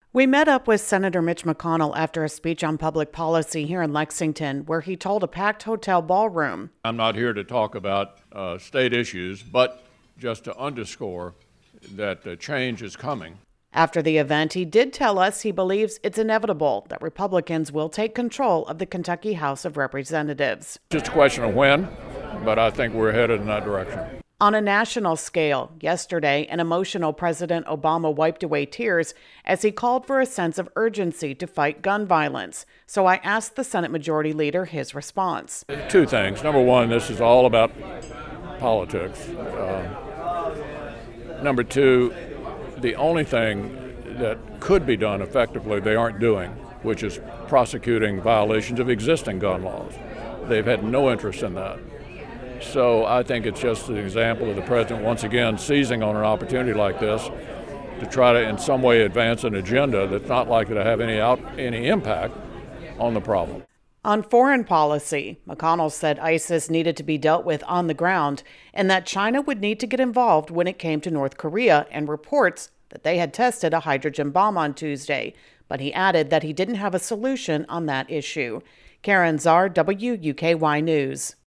We met up with Senator Mitch McConnell after a speech on public policy here in Lexington, where he told a packed hotel ballroom. I'm not here to talk about state issues, but just to underscore that change is coming. After the event, he did tell us he believes it's inevitable that Republicans will take control of the Kentucky House of Representatives. Just a question of when, but I think we're headed in that direction. On a national scale, yesterday, an emotional President Obama wiped away tears as he called for a sense of urgency to fight gun violence. So I asked the Senate Majority Leader his response. Two things. Number one, this is all about politics. Number two, the only thing that could be done effectively they aren't doing, which is prosecuting violations of existing gun laws. They've had no interest in that. So I think it's just an example of the president once again seizing on an opportunity like this to try to in some way advance an agenda that's not likely to have any impact on the problem. On foreign policy, McConnell said ISIS needed to be dealt with on the ground and that China would need to get involved when it came to North Korea and reports that they had tested a hydrogen bomb on Tuesday. But he added that he didn't have a solution on that issue. Karen Czar, WUKY News.